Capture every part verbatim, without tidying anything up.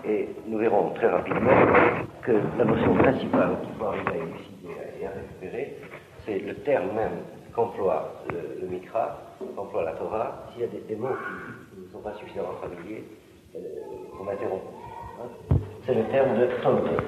Et nous verrons très rapidement que la notion principale qu'il faut arriver à élucider et à récupérer, c'est le terme même qu'emploie le, le Mikra, qu'emploie la Torah. S'il y a des, des mots qui ne sont pas suffisamment familiers, euh, on m'interrompt. Hein, c'est le terme de Toldot.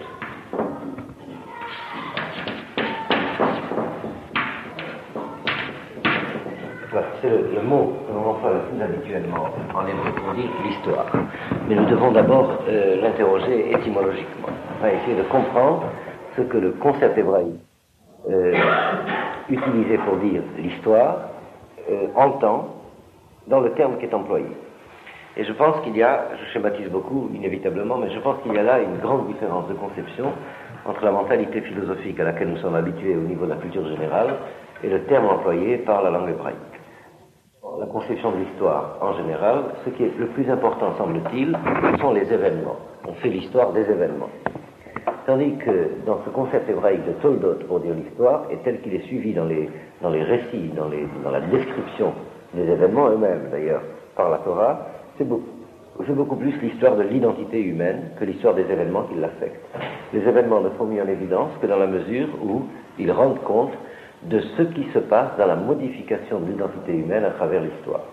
Voilà, c'est le, le mot que l'on emploie le plus habituellement en hébreu pour dire l'histoire. Mais nous devons d'abord euh, l'interroger étymologiquement. On va essayer de comprendre ce que le concept hébraïque euh, utilisé pour dire l'histoire euh, entend dans le terme qui est employé. Et je pense qu'il y a, je schématise beaucoup inévitablement, mais je pense qu'il y a là une grande différence de conception entre la mentalité philosophique à laquelle nous sommes habitués au niveau de la culture générale et le terme employé par la langue hébraïque. La conception de l'histoire en général, ce qui est le plus important, semble-t-il, ce sont les événements. On fait l'histoire des événements. Tandis que dans ce concept hébraïque de Toldot pour dire l'histoire, et tel qu'il est suivi dans les, dans les récits, dans, les, dans la description des événements eux-mêmes d'ailleurs par la Torah, c'est beaucoup, c'est beaucoup plus l'histoire de l'identité humaine que l'histoire des événements qui l'affectent. Les événements ne sont mis en évidence que dans la mesure où ils rendent compte de ce qui se passe dans la modification de l'identité humaine à travers l'histoire.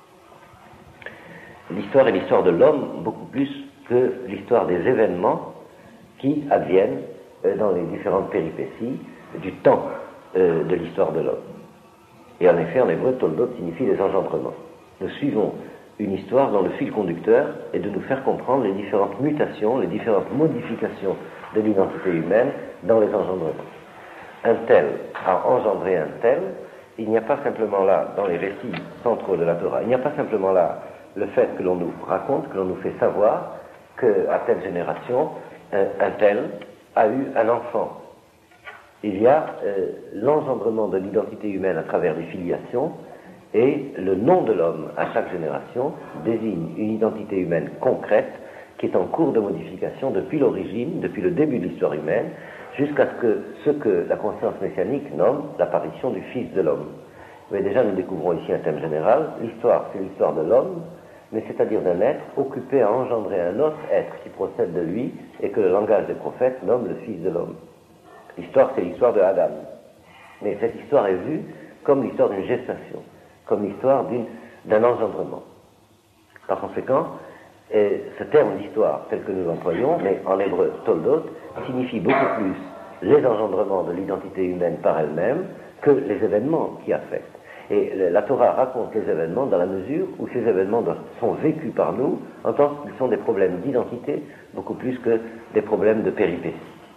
L'histoire est l'histoire de l'homme beaucoup plus que l'histoire des événements qui adviennent euh, dans les différentes péripéties du temps euh, de l'histoire de l'homme. Et en effet, en hébreu, Toldot signifie les engendrements. Nous suivons une histoire dont le fil conducteur est de nous faire comprendre les différentes mutations, les différentes modifications de l'identité humaine dans les engendrements. Un tel a engendré un tel, il n'y a pas simplement là, dans les récits centraux de la Torah, il n'y a pas simplement là le fait que l'on nous raconte, que l'on nous fait savoir qu'à telle génération, un, un tel a eu un enfant. Il y a euh, l'engendrement de l'identité humaine à travers les filiations, et le nom de l'homme à chaque génération désigne une identité humaine concrète qui est en cours de modification depuis l'origine, depuis le début de l'histoire humaine, jusqu'à ce que, ce que la conscience messianique nomme l'apparition du Fils de l'homme. Mais déjà, nous découvrons ici un thème général. L'histoire, c'est l'histoire de l'homme, mais c'est-à-dire d'un être occupé à engendrer un autre être qui procède de lui et que le langage des prophètes nomme le Fils de l'homme. L'histoire, c'est l'histoire de Adam. Mais cette histoire est vue comme l'histoire d'une gestation, comme l'histoire d'une, d'un engendrement. Par conséquent, et ce terme d'histoire, tel que nous l'employons, mais en hébreu Toldot, signifie beaucoup plus les engendrements de l'identité humaine par elle-même que les événements qui affectent. Et la Torah raconte les événements dans la mesure où ces événements sont vécus par nous en tant qu'ils sont des problèmes d'identité beaucoup plus que des problèmes de péripéties.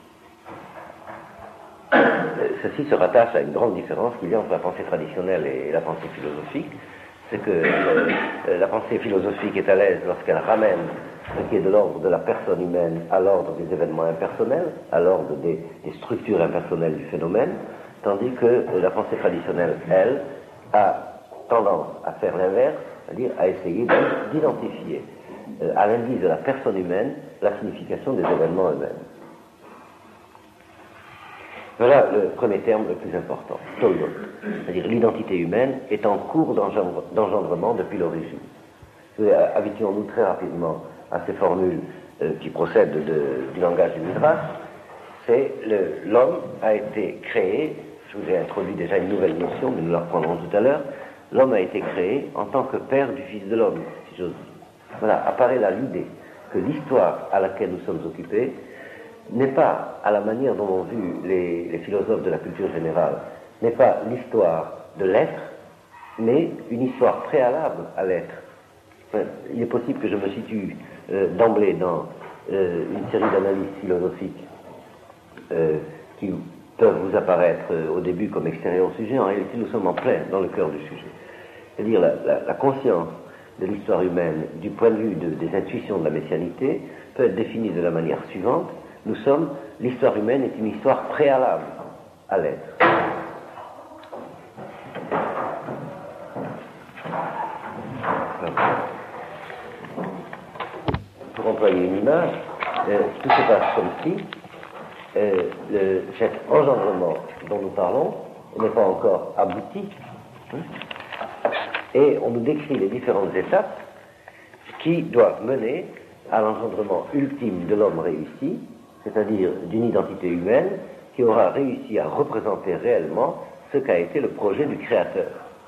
Ceci se rattache à une grande différence qu'il y a entre la pensée traditionnelle et la pensée philosophique. C'est que le, la pensée philosophique est à l'aise lorsqu'elle ramène ce qui est de l'ordre de la personne humaine à l'ordre des événements impersonnels, à l'ordre des, des structures impersonnelles du phénomène, tandis que la pensée traditionnelle, elle, a tendance à faire l'inverse, c'est-à-dire à essayer d'identifier euh, à l'indice de la personne humaine la signification des événements eux-mêmes. Voilà le premier terme le plus important, Toldot. C'est-à-dire l'identité humaine est en cours d'engendre, d'engendrement depuis l'origine. Habituons-nous très rapidement à ces formules euh, qui procèdent de, du langage du Midrash. C'est le, l'homme a été créé, je vous ai introduit déjà une nouvelle notion, mais nous la reprendrons tout à l'heure. L'homme a été créé en tant que père du Fils de l'homme, si j'ose dire. Voilà, apparaît là l'idée que l'histoire à laquelle nous sommes occupés n'est pas, à la manière dont l'ont vu les, les philosophes de la culture générale, n'est pas l'histoire de l'être, mais une histoire préalable à l'être. Enfin, il est possible que je me situe euh, d'emblée dans euh, une série d'analyses philosophiques euh, qui peuvent vous apparaître euh, au début comme extérieures au sujet. En réalité, nous sommes en plein dans le cœur du sujet. C'est-à-dire la, la, la conscience de l'histoire humaine du point de vue de, des intuitions de la messianité peut être définie de la manière suivante. Nous sommes, l'histoire humaine est une histoire préalable à l'être. Pour employer une image, euh, tout se passe comme si euh, le, cet engendrement dont nous parlons n'est pas encore abouti, hein, et on nous décrit les différentes étapes qui doivent mener à l'engendrement ultime de l'homme réussi, c'est-à-dire d'une identité humaine qui aura réussi à représenter réellement ce qu'a été le projet du Créateur.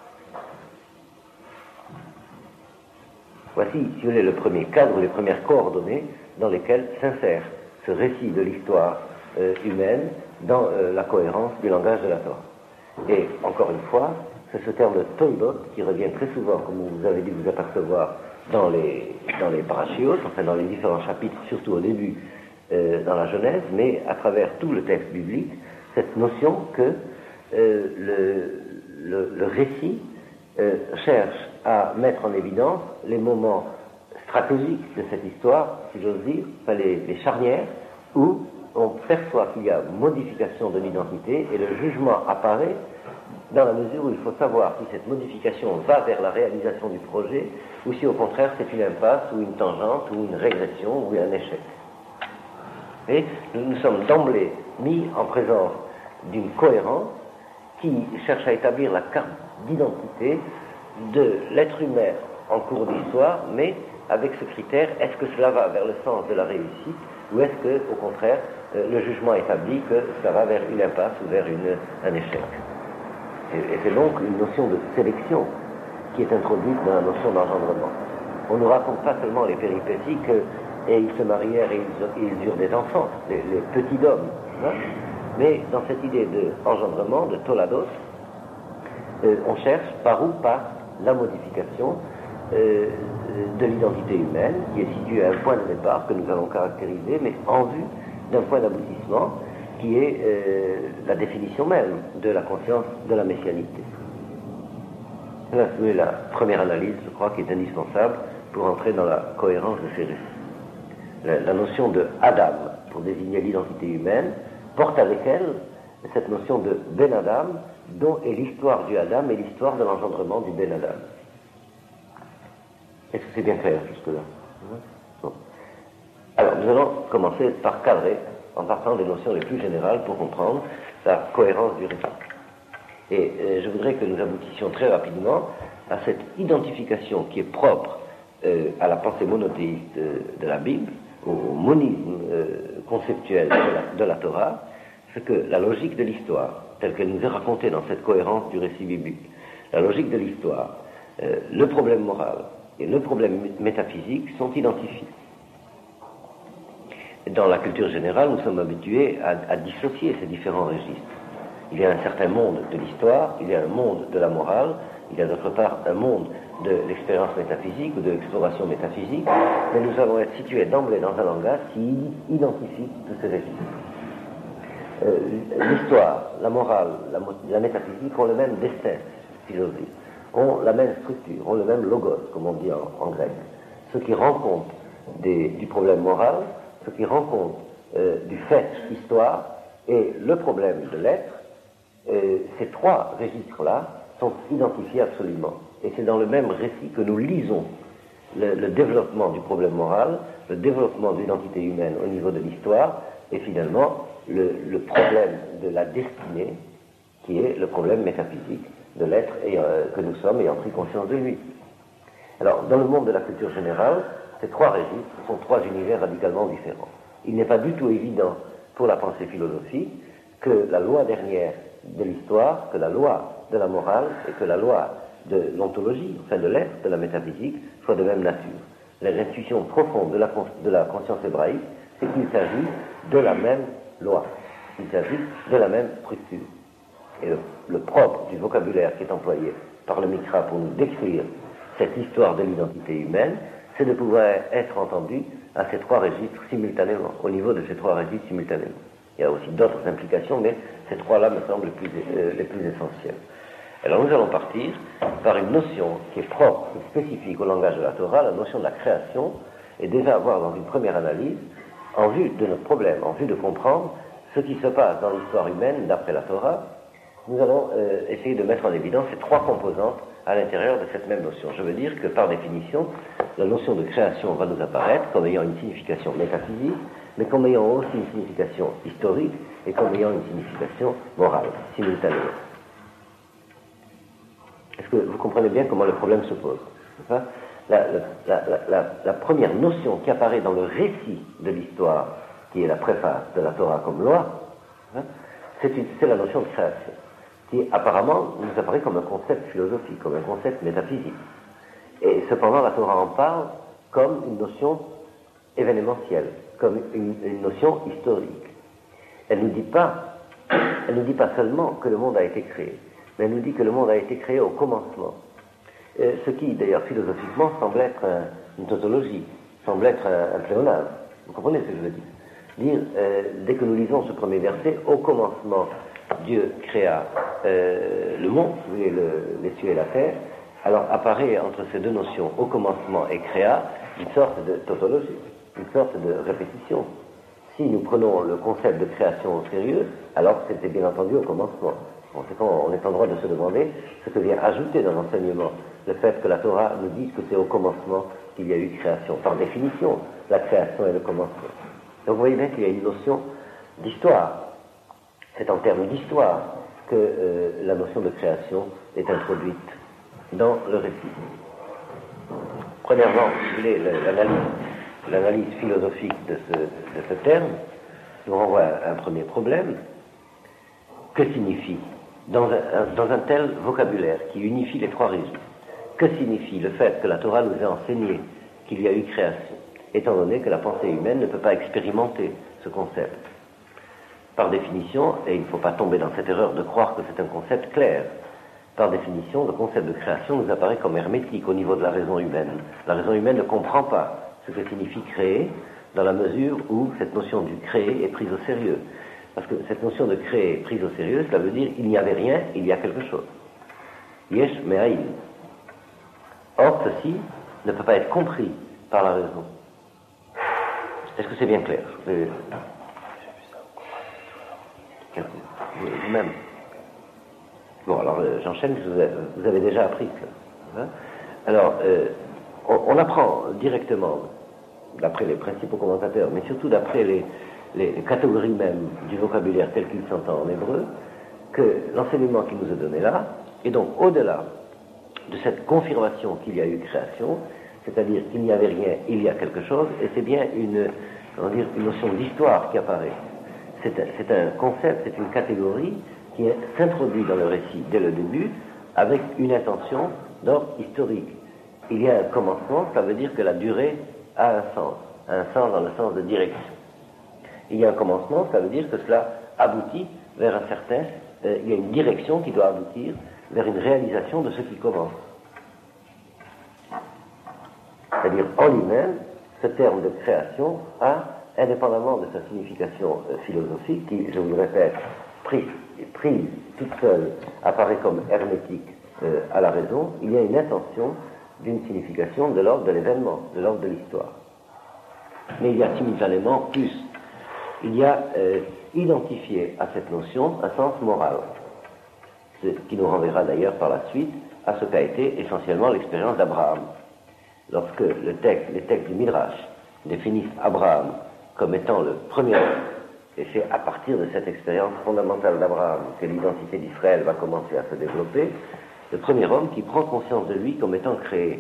Voici, si vous voulez, le premier cadre, les premières coordonnées dans lesquelles s'insère ce récit de l'histoire euh, humaine dans euh, la cohérence du langage de la Torah. Et, encore une fois, c'est ce terme de toldot qui revient très souvent, comme vous avez dû vous apercevoir, dans les, dans les parashiot, enfin dans les différents chapitres, surtout au début, euh, dans la Genèse, mais à travers tout le texte biblique, cette notion que euh, le, le, le récit euh, cherche à mettre en évidence les moments stratégiques de cette histoire, si j'ose dire, enfin les, les charnières, où on perçoit qu'il y a modification de l'identité et le jugement apparaît dans la mesure où il faut savoir si cette modification va vers la réalisation du projet ou si au contraire c'est une impasse ou une tangente ou une régression ou un échec. Et nous nous sommes d'emblée mis en présence d'une cohérence qui cherche à établir la carte d'identité de l'être humain en cours d'histoire, mais avec ce critère, est-ce que cela va vers le sens de la réussite ou est-ce que, au contraire, euh, le jugement établit que ça va vers une impasse ou vers une, un échec. Et, et c'est donc une notion de sélection qui est introduite dans la notion d'engendrement. On ne raconte pas seulement les péripéties que, et ils se marièrent et ils, ils eurent des enfants, les, les petits d'hommes, hein, mais dans cette idée d'engendrement, de tolados, euh, on cherche par où passe la modification euh, de l'identité humaine, qui est située à un point de départ que nous allons caractériser, mais en vue d'un point d'aboutissement qui est euh, la définition même de la conscience de la messianité. Là, c'est la première analyse, je crois, qui est indispensable pour entrer dans la cohérence de ces récits. La, la notion de Adam, pour désigner l'identité humaine, porte avec elle cette notion de Ben Adam, dont est l'histoire du Adam et l'histoire de l'engendrement du Ben Adam. Est-ce que c'est bien clair jusque-là? Bon. Alors, nous allons commencer par cadrer, en partant des notions les plus générales pour comprendre la cohérence du récit. Et euh, je voudrais que nous aboutissions très rapidement à cette identification qui est propre euh, à la pensée monothéiste de, de la Bible, au monisme euh, conceptuel de la, de la Torah, c'est que la logique de l'histoire, telle qu'elle nous est racontée dans cette cohérence du récit biblique, la logique de l'histoire, euh, le problème moral et le problème métaphysique sont identifiés. Dans la culture générale, nous sommes habitués à, à dissocier ces différents registres. Il y a un certain monde de l'histoire, il y a un monde de la morale, il y a d'autre part un monde de l'expérience métaphysique ou de l'exploration métaphysique, mais nous allons être situés d'emblée dans un langage qui identifie tous ces registres. Euh, l'histoire, la morale, la, la métaphysique ont le même destin, si j'ose dire, ont la même structure, ont le même logos, comme on dit en, en grec. Ceux qui rendent compte des, du problème moral, ceux qui rendent compte euh, du fait histoire et le problème de l'être, euh, ces trois registres-là sont identifiés absolument. Et c'est dans le même récit que nous lisons le, le développement du problème moral, le développement de l'identité humaine au niveau de l'histoire, et finalement le, le problème de la destinée, qui est le problème métaphysique de l'être et, euh, que nous sommes ayant pris conscience de lui. Alors, dans le monde de la culture générale, ces trois registres sont trois univers radicalement différents. Il n'est pas du tout évident pour la pensée philosophique que la loi dernière de l'histoire, que la loi de la morale et que la loi de l'ontologie, enfin de l'être, de la métaphysique, soient de même nature. L'intuition profonde de la, de la conscience hébraïque, c'est qu'il s'agit de la même loi, il s'agit de la même structure. Et le, le propre du vocabulaire qui est employé par le Mikra pour nous décrire cette histoire de l'identité humaine, c'est de pouvoir être entendu à ces trois registres simultanément, au niveau de ces trois registres simultanément. Il y a aussi d'autres implications, mais ces trois-là me semblent les plus, euh, les plus essentielles. Alors nous allons partir par une notion qui est propre et spécifique au langage de la Torah, la notion de la création, et déjà avoir dans une première analyse, en vue de notre problème, en vue de comprendre ce qui se passe dans l'histoire humaine d'après la Torah, nous allons euh, essayer de mettre en évidence ces trois composantes à l'intérieur de cette même notion. Je veux dire que par définition, la notion de création va nous apparaître comme ayant une signification métaphysique, mais comme ayant aussi une signification historique et comme ayant une signification morale, simultanément. Est-ce que vous comprenez bien comment le problème se pose? la, la, la, la, la première notion qui apparaît dans le récit de l'histoire, qui est la préface de la Torah comme loi, hein, c'est, une, c'est la notion de création, qui apparemment nous apparaît comme un concept philosophique, comme un concept métaphysique. Et cependant, la Torah en parle comme une notion événementielle, comme une, une notion historique. Elle ne nous dit pas, elle nous dit pas seulement que le monde a été créé, mais elle nous dit que le monde a été créé au commencement. Euh, ce qui, d'ailleurs, philosophiquement, semble être un, une tautologie, semble être un, un pléonasme. Vous comprenez ce que je veux dire? Dire, euh, dès que nous lisons ce premier verset, au commencement, Dieu créa euh, le monde, le, les cieux et la terre, alors apparaît entre ces deux notions, au commencement et créa, une sorte de tautologie, une sorte de répétition. Si nous prenons le concept de création au sérieux, alors c'était bien entendu au commencement. On est en droit de se demander ce que vient ajouter dans l'enseignement le fait que la Torah nous dise que c'est au commencement qu'il y a eu création. Par définition, la création est le commencement. Donc vous voyez bien qu'il y a une notion d'histoire. C'est en termes d'histoire que euh, la notion de création est introduite dans le récit. Premièrement, si vous voulez, l'analyse, l'analyse philosophique de ce, de ce terme nous renvoie à un premier problème. Que signifie, dans un, dans un tel vocabulaire qui unifie les trois régimes, que signifie le fait que la Torah nous ait enseigné qu'il y a eu création, étant donné que la pensée humaine ne peut pas expérimenter ce concept? Par définition, et il ne faut pas tomber dans cette erreur de croire que c'est un concept clair, par définition, le concept de création nous apparaît comme hermétique au niveau de la raison humaine. La raison humaine ne comprend pas ce que signifie créer, dans la mesure où cette notion du créer est prise au sérieux. Parce que cette notion de créer prise au sérieux, cela veut dire il n'y avait rien, il y a quelque chose. Yesh me'aïn. Or, ceci ne peut pas être compris par la raison. Est-ce que c'est bien clair? euh, Vous-même. Bon, alors euh, j'enchaîne, vous avez, vous avez déjà appris cela. Hein? Alors, euh, on, on apprend directement, d'après les principaux commentateurs, mais surtout d'après les, les, les catégories même du vocabulaire tel qu'il s'entend en hébreu, que l'enseignement qui nous est donné là, et donc au-delà de cette confirmation qu'il y a eu création, c'est-à-dire qu'il n'y avait rien, il y a quelque chose, et c'est bien une, comment dire, une notion d'histoire qui apparaît. C'est un, c'est un concept, c'est une catégorie qui s'introduit dans le récit dès le début avec une intention d'ordre historique. Il y a un commencement, ça veut dire que la durée a un sens, un sens dans le sens de direction. Il y a un commencement, ça veut dire que cela aboutit vers un certain, euh, il y a une direction qui doit aboutir vers une réalisation de ce qui commence. C'est-à-dire, en lui-même, ce terme de création a, indépendamment de sa signification euh, philosophique, qui, je vous le répète, prise, prise toute seule, apparaît comme hermétique euh, à la raison, il y a une intention d'une signification de l'ordre de l'événement, de l'ordre de l'histoire. Mais il y a simultanément plus. Il y a euh, identifié à cette notion un sens moral, ce qui nous renverra d'ailleurs par la suite à ce qu'a été essentiellement l'expérience d'Abraham. Lorsque le texte, les textes du Midrash définissent Abraham comme étant le premier homme, et c'est à partir de cette expérience fondamentale d'Abraham que l'identité d'Israël va commencer à se développer, le premier homme qui prend conscience de lui comme étant créé.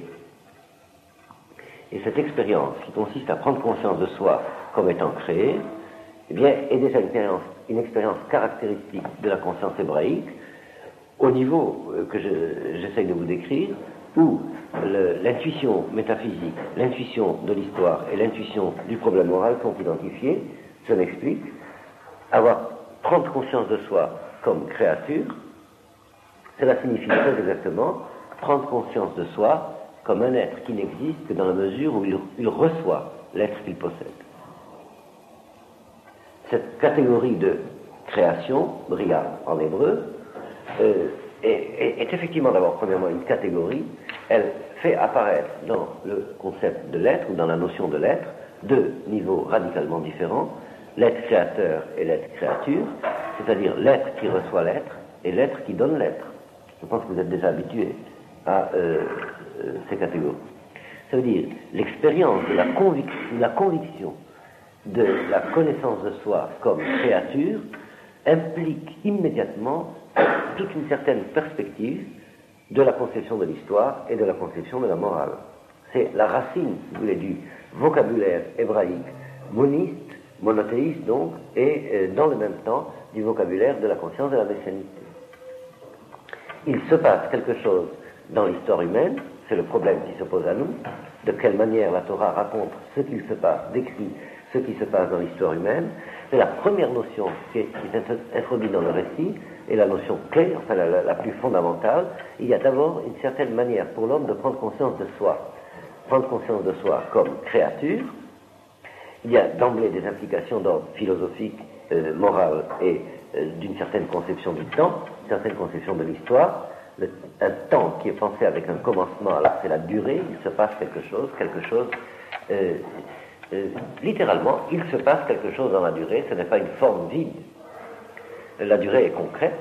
Et cette expérience qui consiste à prendre conscience de soi comme étant créé, eh bien, est déjà une expérience, une expérience caractéristique de la conscience hébraïque, au niveau que je, j'essaye de vous décrire, où le, l'intuition métaphysique, l'intuition de l'histoire et l'intuition du problème moral sont identifiées. Je m'explique. Avoir, prendre conscience de soi comme créature, cela signifie très exactement prendre conscience de soi comme un être qui n'existe que dans la mesure où il, il reçoit l'être qu'il possède. Cette catégorie de création, bria en hébreu, euh, est, est, est effectivement d'abord premièrement une catégorie. Elle fait apparaître dans le concept de l'être ou dans la notion de l'être deux niveaux radicalement différents, l'être créateur et l'être créature, c'est-à-dire l'être qui reçoit l'être et l'être qui donne l'être. Je pense que vous êtes déjà habitués à euh, euh, ces catégories. Ça veut dire l'expérience de la, convic- la conviction de la connaissance de soi comme créature implique immédiatement toute une certaine perspective de la conception de l'histoire et de la conception de la morale. c'est la racine, si vous voulez, du vocabulaire hébraïque, moniste, monothéiste donc, et euh, dans le même temps du vocabulaire de la conscience de la messianité. Il se passe quelque chose dans l'histoire humaine, c'est le problème qui se pose à nous, de quelle manière la Torah raconte ce qu'il se passe, décrit ce qui se passe dans l'histoire humaine. C'est la première notion qui est, qui est introduite dans le récit, et la notion clé, enfin la, la, la plus fondamentale. Il y a d'abord une certaine manière pour l'homme de prendre conscience de soi, prendre conscience de soi comme créature. Il y a d'emblée des implications d'ordre philosophique, euh, moral et euh, d'une certaine conception du temps, une certaine conception de l'histoire. Le, un temps qui est pensé avec un commencement, alors c'est la durée, il se passe quelque chose, quelque chose, euh, euh, littéralement, il se passe quelque chose dans la durée, ce n'est pas une forme vide. La durée est concrète,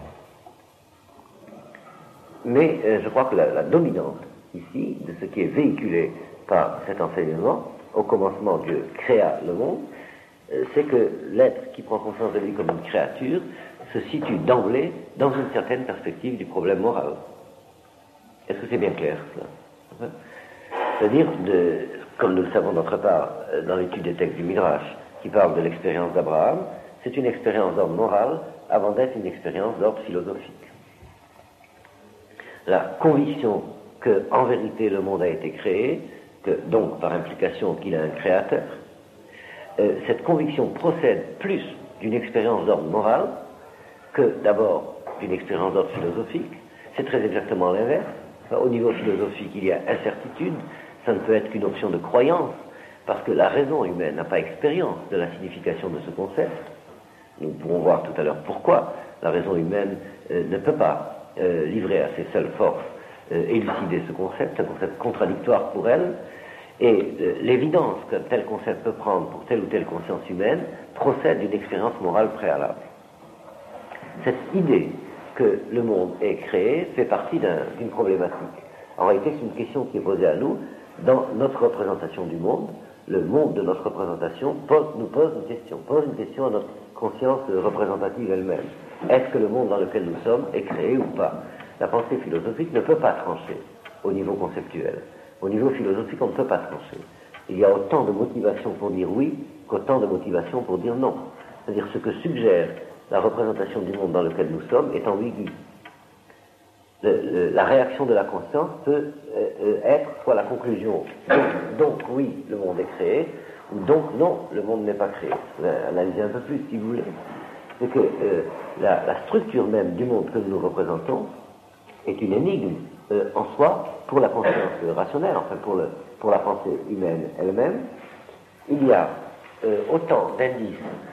mais euh, je crois que la, la dominante ici, de ce qui est véhiculé par cet enseignement, au commencement Dieu créa le monde, euh, c'est que l'être qui prend conscience de lui comme une créature se situe d'emblée dans une certaine perspective du problème moral. Est-ce que c'est bien clair, cela? C'est-à-dire, de, comme nous le savons d'autre part dans l'étude des textes du Midrash, qui parle de l'expérience d'Abraham, c'est une expérience d'ordre moral avant d'être une expérience d'ordre philosophique. La conviction que, en vérité, le monde a été créé, que, donc, par implication, qu'il a un créateur, euh, cette conviction procède plus d'une expérience d'ordre moral que, d'abord, d'une expérience d'ordre philosophique. C'est très exactement l'inverse. Au niveau philosophique, il y a incertitude, ça ne peut être qu'une option de croyance, parce que la raison humaine n'a pas expérience de la signification de ce concept. Nous pourrons voir tout à l'heure pourquoi la raison humaine euh, ne peut pas euh, livrer à ses seules forces euh, élucider ce concept, un concept contradictoire pour elle, et euh, l'évidence qu'un tel concept peut prendre pour telle ou telle conscience humaine procède d'une expérience morale préalable. Cette idée que le monde est créé fait partie d'un, d'une problématique. En réalité, c'est une question qui est posée à nous dans notre représentation du monde. Le monde de notre représentation pose, nous pose une question, pose une question à notre conscience représentative elle-même. Est-ce que le monde dans lequel nous sommes est créé ou pas? La pensée philosophique ne peut pas trancher au niveau conceptuel. Au niveau philosophique, on ne peut pas trancher. Il y a autant de motivations pour dire oui qu'autant de motivations pour dire non. C'est-à-dire ce que suggère la représentation du monde dans lequel nous sommes est ambiguë. Le, le, la réaction de la conscience peut euh, être soit la conclusion, donc, donc oui, le monde est créé, ou donc non, le monde n'est pas créé. Analysez un peu plus si vous voulez. C'est que euh, la, la structure même du monde que nous représentons est une énigme euh, en soi pour la conscience rationnelle, enfin pour, le, pour la pensée humaine elle-même. Il y a euh, autant d'indices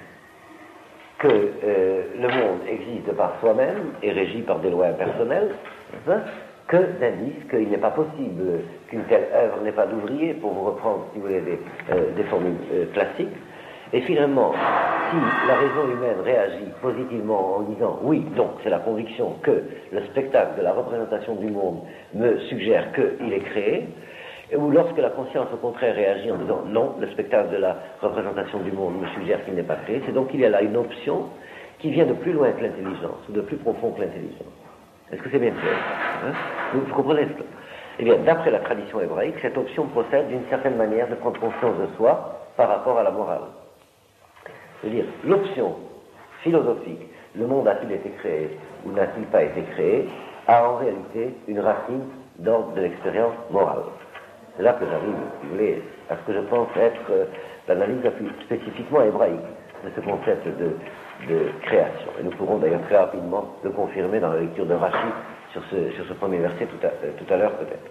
que euh, le monde existe par soi-même et régi par des lois impersonnelles, hein, que d'indices qu'il n'est pas possible qu'une telle œuvre n'ait pas d'ouvrier, pour vous reprendre, si vous voulez, des, euh, des formules euh, classiques. Et finalement, si la raison humaine réagit positivement en disant « oui, donc c'est la conviction que le spectacle de la représentation du monde me suggère qu'il est créé », ou lorsque la conscience au contraire réagit en disant « non, le spectacle de la représentation du monde me suggère qu'il n'est pas créé », c'est donc qu'il y a là une option qui vient de plus loin que l'intelligence, ou de plus profond que l'intelligence. Est-ce que c'est bien clair, hein? vous, vous comprenez cela? Eh bien, d'après la tradition hébraïque, cette option procède d'une certaine manière de prendre conscience de soi par rapport à la morale. C'est-à-dire, l'option philosophique, le monde a-t-il été créé ou n'a-t-il pas été créé, a en réalité une racine d'ordre de l'expérience morale. C'est là que j'arrive, si vous voulez, à ce que je pense être euh, l'analyse la plus spécifiquement hébraïque de ce concept de, de création. Et nous pourrons d'ailleurs très rapidement le confirmer dans la lecture de Rashi sur ce, sur ce premier verset tout à, euh, tout à l'heure peut-être.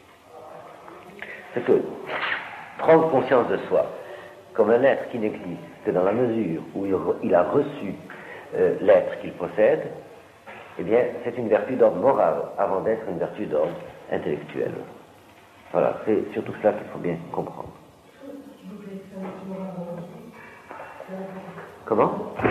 C'est que prendre conscience de soi comme un être qui n'existe que dans la mesure où il, il a reçu euh, l'être qu'il possède, eh bien, c'est une vertu d'ordre moral avant d'être une vertu d'ordre intellectuel. Voilà, c'est surtout cela qu'il faut bien comprendre. Comment?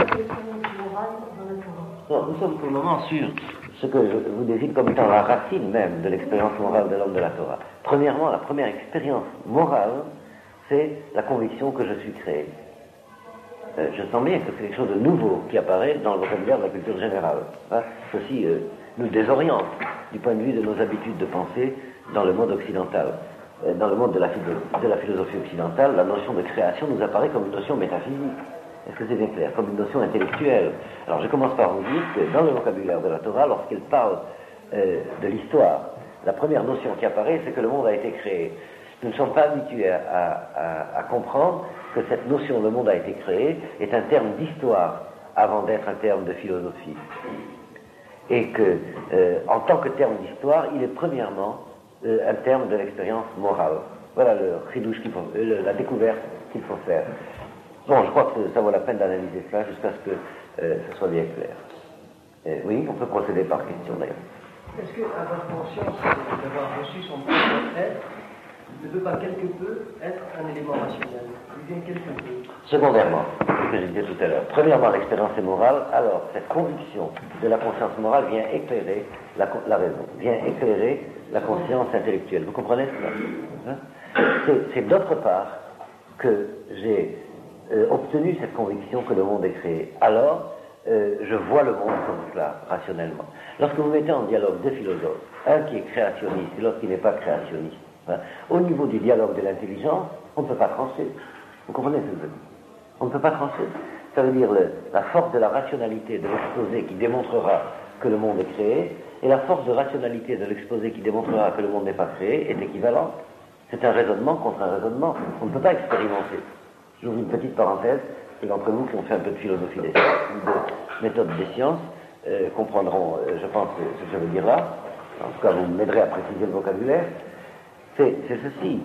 Non, nous sommes pour le moment sur ce que je vous désigne comme étant la racine même de l'expérience morale de l'homme de la Torah. Premièrement, la première expérience morale, c'est la conviction que je suis créé. Euh, je sens bien que c'est quelque chose de nouveau qui apparaît dans le vocabulaire de la culture générale. Hein? Ceci euh, nous désoriente du point de vue de nos habitudes de pensée dans le monde occidental. euh, dans le monde de la, de la philosophie occidentale, la notion de création nous apparaît comme une notion métaphysique. Est-ce que c'est bien clair? Comme une notion intellectuelle. Alors je commence par vous dire que dans le vocabulaire de la Torah, lorsqu'elle parle euh, de l'histoire, la première notion qui apparaît, c'est que le monde a été créé. Nous ne sommes pas habitués à, à, à comprendre que cette notion, le monde a été créé, est un terme d'histoire avant d'être un terme de philosophie. Et que, euh, en tant que terme d'histoire, il est premièrement euh, un terme de l'expérience morale. Voilà le chidouche qu'il faut, euh, la découverte qu'il faut faire. Bon, je crois que ça vaut la peine d'analyser cela jusqu'à ce que euh, ce soit bien clair. Euh, oui, on peut procéder par question d'ailleurs. Est-ce que avoir conscience d'avoir reçu son propre être ne peut pas quelque peu être un élément rationnel? Il vient quelque peu. Secondairement, ce que je disais tout à l'heure. Premièrement, l'expérience est morale, alors cette conviction de la conscience morale vient éclairer la, la raison, vient éclairer la conscience intellectuelle. Vous comprenez cela? Hein? C'est, c'est d'autre part que j'ai euh, obtenu cette conviction que le monde est créé. Alors, euh, je vois le monde comme cela, rationnellement. Lorsque vous mettez en dialogue deux philosophes, un qui est créationniste et l'autre qui n'est pas créationniste, hein, au niveau du dialogue de l'intelligence, on ne peut pas trancher. Vous comprenez ce que je veux dire? On ne peut pas trancher. Ça veut dire le, la force de la rationalité de l'exposé qui démontrera que le monde est créé, et la force de rationalité de l'exposé qui démontrera que le monde n'est pas créé est équivalente. C'est un raisonnement contre un raisonnement. On ne peut pas expérimenter. J'ouvre une petite parenthèse. Ceux d'entre vous qui ont fait un peu de philosophie des sciences, ou de méthode des sciences, euh, comprendront, euh, je pense, ce que je veux dire là. En tout cas, vous m'aiderez à préciser le vocabulaire. C'est, c'est ceci.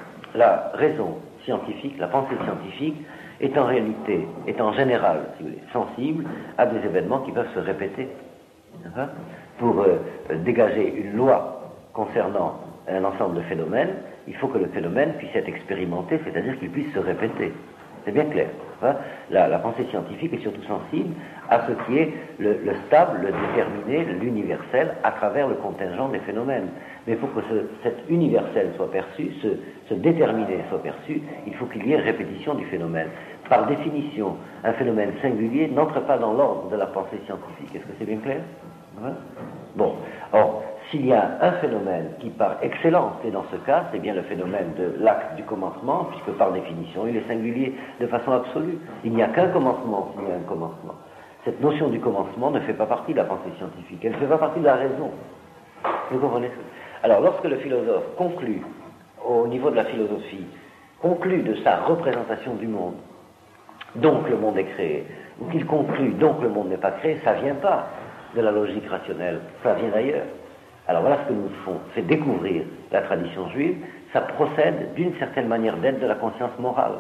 La raison scientifique, la pensée scientifique, est en réalité, est en général, si vous voulez, sensible à des événements qui peuvent se répéter. Hein? Pour euh, dégager une loi concernant un ensemble de phénomènes, il faut que le phénomène puisse être expérimenté, c'est-à-dire qu'il puisse se répéter. C'est bien clair. Hein? La, la pensée scientifique est surtout sensible à ce qui est le, le stable, le déterminé, l'universel, à travers le contingent des phénomènes. Mais pour que ce, cet universel soit perçu, ce, ce déterminé soit perçu, il faut qu'il y ait répétition du phénomène. Par définition, un phénomène singulier n'entre pas dans l'ordre de la pensée scientifique. Est-ce que c'est bien clair? Hein? Bon. Or, s'il y a un phénomène qui, par excellence, est dans ce cas, c'est bien le phénomène de l'acte du commencement, puisque par définition, il est singulier de façon absolue. Il n'y a qu'un commencement s'il y a un commencement. Cette notion du commencement ne fait pas partie de la pensée scientifique, elle ne fait pas partie de la raison. Vous comprenez ce? Alors, lorsque le philosophe conclut, au niveau de la philosophie, conclut de sa représentation du monde, donc le monde est créé, ou qu'il conclut, donc le monde n'est pas créé, ça ne vient pas de la logique rationnelle, ça vient d'ailleurs. Alors voilà ce que nous font, c'est découvrir la tradition juive, ça procède d'une certaine manière d'être de la conscience morale.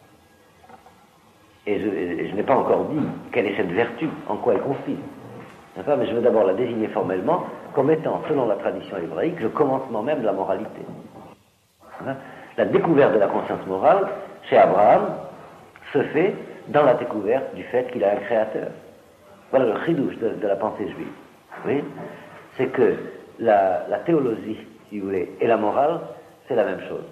Et je, et je n'ai pas encore dit quelle est cette vertu, en quoi elle consiste. D'accord ? Mais je veux d'abord la désigner formellement comme étant, selon la tradition hébraïque, le commencement même de la moralité. Hein ? La découverte de la conscience morale, chez Abraham, se fait dans la découverte du fait qu'il a un créateur. Voilà le chidouche de, de la pensée juive. Oui ? C'est que la, la théologie, si vous voulez, et la morale, c'est la même chose.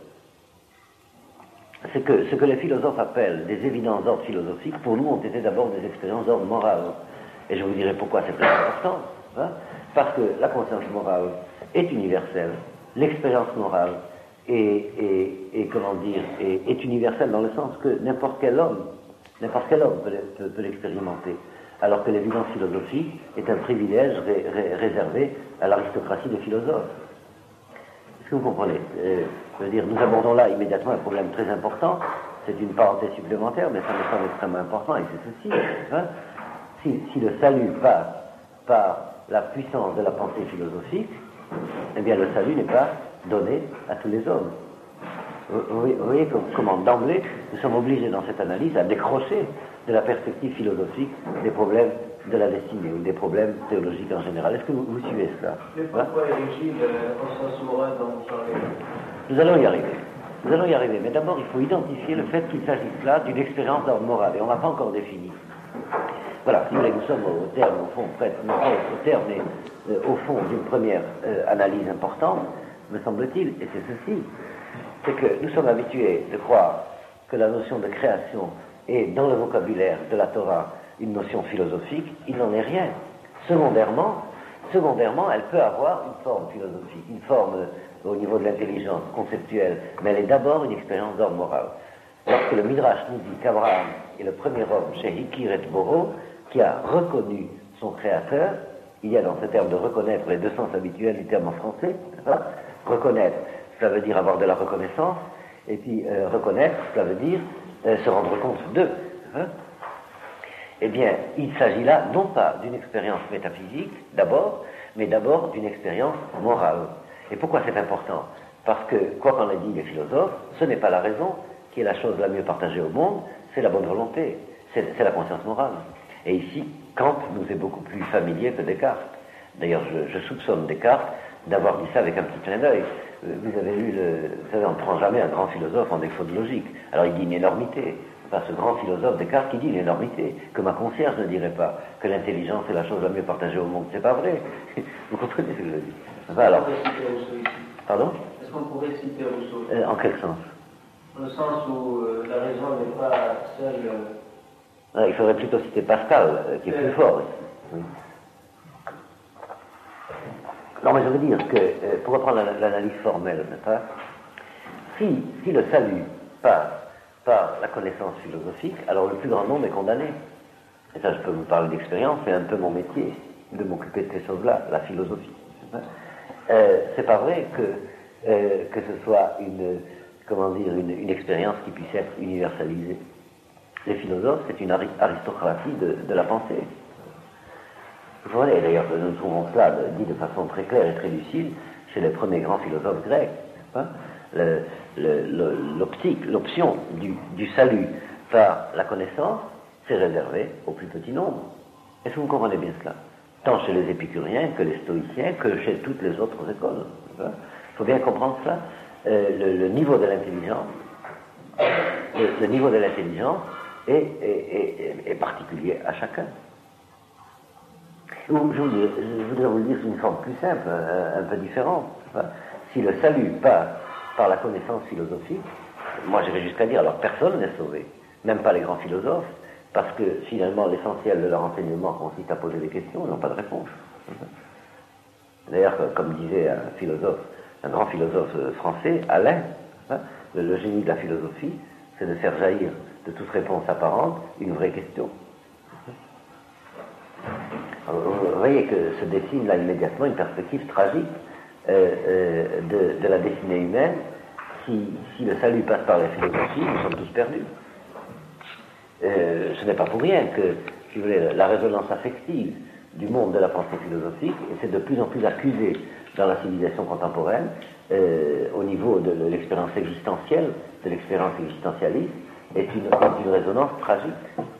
C'est que ce que les philosophes appellent des évidences d'ordre philosophique, pour nous, ont été d'abord des expériences d'ordre moral. Et je vous dirai pourquoi c'est très important. Hein? Parce que la conscience morale est universelle, l'expérience morale est, est, est comment dire, est, est universelle dans le sens que n'importe quel homme, n'importe quel homme peut, peut, peut l'expérimenter. Alors que l'évidence philosophique est un privilège ré, ré, réservé à l'aristocratie des philosophes. Est-ce que vous comprenez? euh, Je veux dire, nous abordons là immédiatement un problème très important. C'est une parenthèse supplémentaire, mais ça me semble extrêmement important, et c'est ceci. Hein? Si, si le salut passe par la puissance de la pensée philosophique, eh bien le salut n'est pas donné à tous les hommes. Vous, vous voyez comment, d'emblée, nous sommes obligés dans cette analyse à décrocher de la perspective philosophique des problèmes de la destinée ou des problèmes théologiques en général. Est-ce que vous, vous suivez cela? Mais pourquoi est-il la conscience morale dont vous parlez? Nous allons y arriver. Nous allons y arriver. Mais d'abord, il faut identifier le fait qu'il s'agisse là d'une expérience d'ordre moral. Et on n'a pas encore défini. Voilà, si vous voulez, nous sommes au terme, au fond, près, non pas au terme, mais euh, au fond d'une première euh, analyse importante, me semble-t-il, et c'est ceci, c'est que nous sommes habitués de croire que la notion de création est, dans le vocabulaire de la Torah, une notion philosophique. Il n'en est rien. Secondairement, secondairement, elle peut avoir une forme philosophique, une forme euh, au niveau de l'intelligence conceptuelle, mais elle est d'abord une expérience d'ordre moral. Lorsque le Midrash nous dit qu'Abraham est le premier homme chez Hikir et Boro, qui a reconnu son créateur, il y a dans ce terme de reconnaître les deux sens habituels du terme en français, hein, reconnaître, cela veut dire avoir de la reconnaissance, et puis euh, reconnaître, cela veut dire euh, se rendre compte d'eux. Hein. Eh bien, il s'agit là non pas d'une expérience métaphysique, d'abord, mais d'abord d'une expérience morale. Et pourquoi c'est important? Parce que, quoi qu'en aient dit les philosophes, ce n'est pas la raison qui est la chose la mieux partagée au monde, c'est la bonne volonté, c'est, c'est la conscience morale. Et ici, Kant nous est beaucoup plus familier que Descartes. D'ailleurs, je, je soupçonne Descartes d'avoir dit ça avec un petit clin d'œil. Vous avez lu, le, vous savez, on ne prend jamais un grand philosophe en défaut de logique. Alors il dit une énormité. Enfin, ce grand philosophe Descartes qui dit une énormité, que ma concierge ne dirait pas, que l'intelligence est la chose la mieux partagée au monde. C'est pas vrai. Vous comprenez ce que je dis? Enfin, alors, pardon? Est-ce qu'on pourrait citer Rousseau? euh, En quel sens? Dans le sens où euh, la raison n'est pas seule... Euh... Ah, il faudrait plutôt citer Pascal, euh, qui est euh... plus fort. Oui. Non, mais je veux dire que, euh, pour reprendre l'analyse formelle, n'est-ce pas, si, si le salut passe par la connaissance philosophique, alors le plus grand nombre est condamné. Et ça, je peux vous parler d'expérience, c'est un peu mon métier de m'occuper de ces choses-là, la philosophie. Euh, c'est pas vrai que, euh, que ce soit une, comment dire, une, une expérience qui puisse être universalisée. Les philosophes, c'est une aristocratie de, de la pensée. Vous voyez, d'ailleurs, nous trouvons cela dit de façon très claire et très lucide chez les premiers grands philosophes grecs. Hein, le, le, le, l'optique, l'option du, du salut par la connaissance, c'est réservé au plus petit nombre. Est-ce que vous comprenez bien cela? Tant chez les épicuriens que les stoïciens que chez toutes les autres écoles. Il faut bien comprendre cela. Euh, le, le niveau de l'intelligence, le, le niveau de l'intelligence est, est, est, est particulier à chacun. Je, vous, je voudrais vous le dire sous une forme plus simple, un, un peu différente. Hein. Si le salut passe par la connaissance philosophique, moi j'irais jusqu'à dire, alors personne n'est sauvé, même pas les grands philosophes, parce que finalement l'essentiel de leur enseignement consiste à poser des questions, ils n'ont pas de réponse. D'ailleurs, comme disait un philosophe, un grand philosophe français, Alain, hein, le, le génie de la philosophie, c'est de faire jaillir de toute réponse apparente une vraie question. Alors, vous voyez que se dessine là immédiatement une perspective tragique euh, euh, de, de la destinée humaine. Si, si le salut passe par la philosophie, nous sommes tous perdus. Euh, ce n'est pas pour rien que, si vous voulez, la résonance affective du monde de la pensée philosophique essaie de plus en plus accusée dans la civilisation contemporaine euh, au niveau de l'expérience existentielle, de l'expérience existentialiste, est une, est une résonance tragique.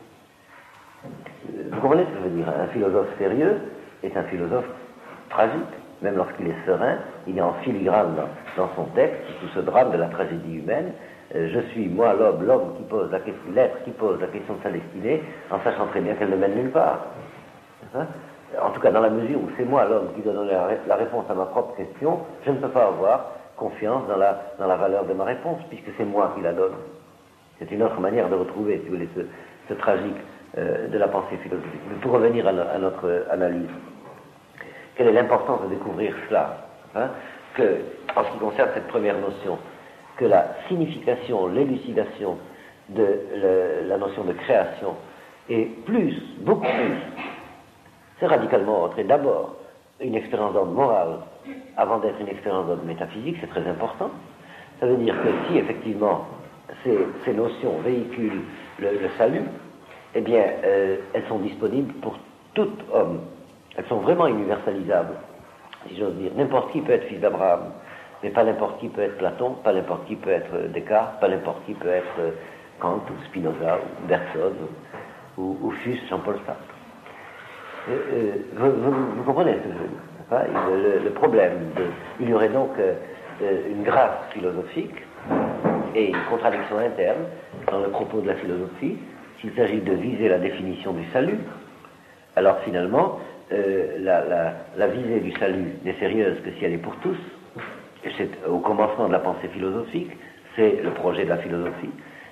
Vous comprenez ce que je veux dire? Un philosophe sérieux est un philosophe tragique. Même lorsqu'il est serein, il est en filigrane dans, dans son texte, tout ce drame de la tragédie humaine. Euh, je suis, moi, l'homme, l'homme qui pose la question, l'être qui pose la question de sa destinée, en sachant très bien qu'elle ne mène nulle part. Hein? En tout cas, dans la mesure où c'est moi, l'homme, qui dois donner la, la réponse à ma propre question, je ne peux pas avoir confiance dans la, dans la valeur de ma réponse, puisque c'est moi qui la donne. C'est une autre manière de retrouver, si vous voulez, ce, ce tragique euh, de la pensée philosophique. Mais pour revenir à, no, à notre analyse, quelle est l'importance de découvrir cela, hein, que, en ce qui concerne cette première notion, que la signification, l'élucidation de le, la notion de création est plus, beaucoup plus, c'est radicalement autre. Et d'abord, une expérience d'ordre moral, avant d'être une expérience d'ordre métaphysique, c'est très important. Ça veut dire que si, effectivement, ces, ces notions véhiculent le, le salut, eh bien, euh, elles sont disponibles pour tout homme. Elles sont vraiment universalisables, si j'ose dire. N'importe qui peut être fils d'Abraham, mais pas n'importe qui peut être Platon, pas n'importe qui peut être Descartes, pas n'importe qui peut être Kant, ou Spinoza, ou Bergson, ou, ou Fuchs, Jean-Paul Sartre. Euh, euh, vous, vous, vous comprenez ce que je veux dire? Le, le, le problème, de, il y aurait donc euh, une grâce philosophique et une contradiction interne dans le propos de la philosophie. S'il s'agit de viser la définition du salut, alors finalement, euh, la, la, la visée du salut n'est sérieuse que si elle est pour tous. Et c'est au commencement de la pensée philosophique, c'est le projet de la philosophie.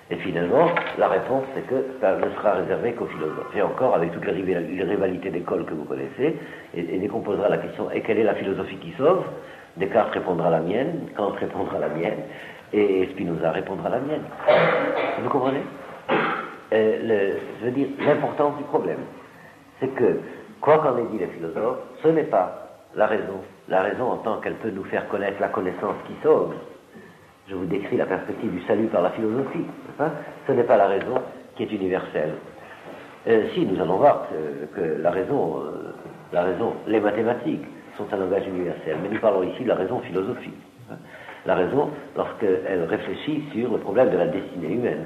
Et finalement, la réponse, c'est que ça ne sera réservé qu'aux philosophes. Et encore, avec toute les rivalités d'école que vous connaissez, et, et dès qu'on posera la question, et quelle est la philosophie qui sauve, Descartes répondra la mienne, Kant répondra la mienne, et Spinoza répondra la mienne. Vous comprenez? euh, le, Je veux dire, l'importance du problème, c'est que, quoi qu'en aient dit les philosophes, ce n'est pas la raison, la raison en tant qu'elle peut nous faire connaître la connaissance qui sauve. Je vous décris la perspective du salut par la philosophie. Hein? Ce n'est pas la raison qui est universelle. Euh, si, nous allons voir que, que la raison, euh, la raison, les mathématiques sont un langage universel, mais nous parlons ici de la raison philosophique. Hein? La raison, lorsqu'elle réfléchit sur le problème de la destinée humaine.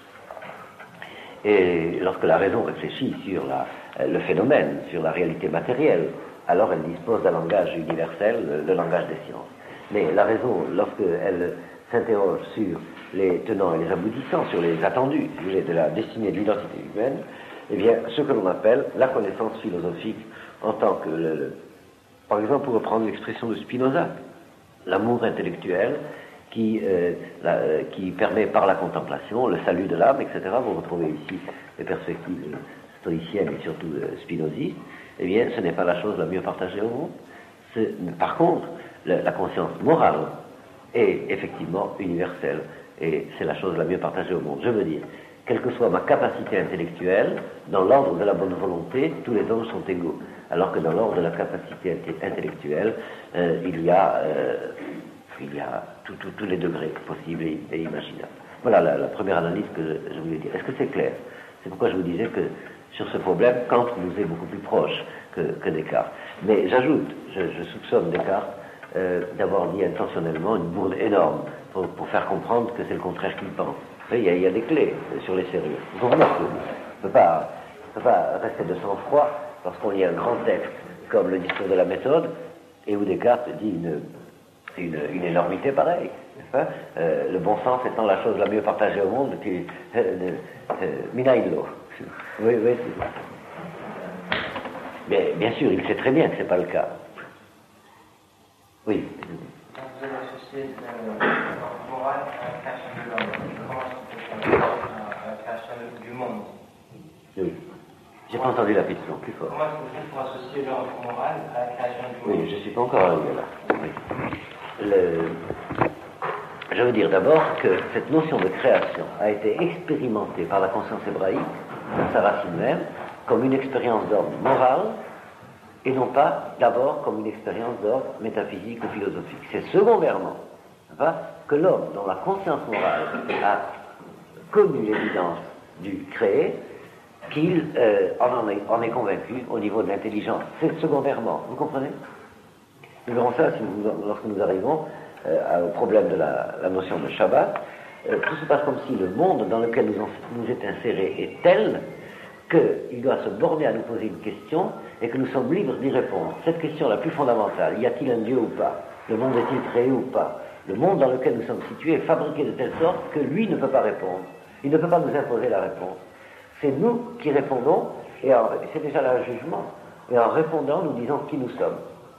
Et lorsque la raison réfléchit sur la, le phénomène, sur la réalité matérielle, alors elle dispose d'un langage universel, le, le langage des sciences. Mais la raison, lorsqu'elle s'interroge sur les tenants et les aboutissants, sur les attendus de la destinée de l'identité humaine, eh bien, ce que l'on appelle la connaissance philosophique en tant que, le, le, par exemple, pour reprendre l'expression de Spinoza, l'amour intellectuel qui, euh, la, euh, qui permet par la contemplation le salut de l'âme, et cetera. Vous retrouvez ici les perspectives stoïciennes et surtout euh, spinozistes. Eh bien, ce n'est pas la chose la mieux partagée au monde. C'est, par contre, la, la conscience morale est effectivement universelle, et c'est la chose la mieux partagée au monde. Je veux dire, quelle que soit ma capacité intellectuelle, dans l'ordre de la bonne volonté, tous les hommes sont égaux, alors que dans l'ordre de la capacité intellectuelle, euh, il y a, euh, il y a tous les degrés possibles et, et imaginables. Voilà la, la première analyse que je, je voulais dire. Est-ce que c'est clair? C'est pourquoi je vous disais que sur ce problème, Kant nous est beaucoup plus proche que, que Descartes. Mais j'ajoute, je, je soupçonne Descartes Euh, d'avoir dit intentionnellement une bourde énorme pour, pour faire comprendre que c'est le contraire qu'il pense. Il y, a, il y a des clés sur les serrures. Vous comprenez ce que je dis? On ne peut pas, peut pas rester de sang-froid lorsqu'on lit un grand texte comme le discours de la méthode et où Descartes dit une, une, une énormité pareille. Hein? Euh, le bon sens étant la chose la mieux partagée au monde depuis euh, euh, Minaïlo. Oui, oui, c'est... Mais bien sûr, il sait très bien que ce n'est pas le cas. Oui. Quand vous avez associé la morale à la création de l'homme, comment est-ce qu'on peut faire à la création du monde? Oui. J'ai pas entendu la question, plus fort. Comment est-ce qu'on fait pour associer l'ordre moral à la création du monde? Oui, je ne suis pas encore arrivé là. Oui. Le... Je veux dire d'abord que cette notion de création a été expérimentée par la conscience hébraïque, dans sa racine même, comme une expérience d'ordre moral, et non pas d'abord comme une expérience d'ordre métaphysique ou philosophique. C'est secondairement hein, que l'homme, dont la conscience morale a connu l'évidence du créé, qu'il euh, en, est, en est convaincu au niveau de l'intelligence. C'est secondairement, vous comprenez? Nous verrons ça si nous, lorsque nous arrivons euh, au problème de la, la notion de Shabbat. Euh, tout se passe comme si le monde dans lequel nous, en, nous est insérés est tel qu'il doit se borner à nous poser une question et que nous sommes libres d'y répondre. Cette question la plus fondamentale, y a-t-il un Dieu ou pas? Le monde est-il créé ou pas? Le monde dans lequel nous sommes situés est fabriqué de telle sorte que lui ne peut pas répondre. Il ne peut pas nous imposer la réponse. C'est nous qui répondons, et en, c'est déjà là un jugement, et en répondant, nous disons qui nous sommes.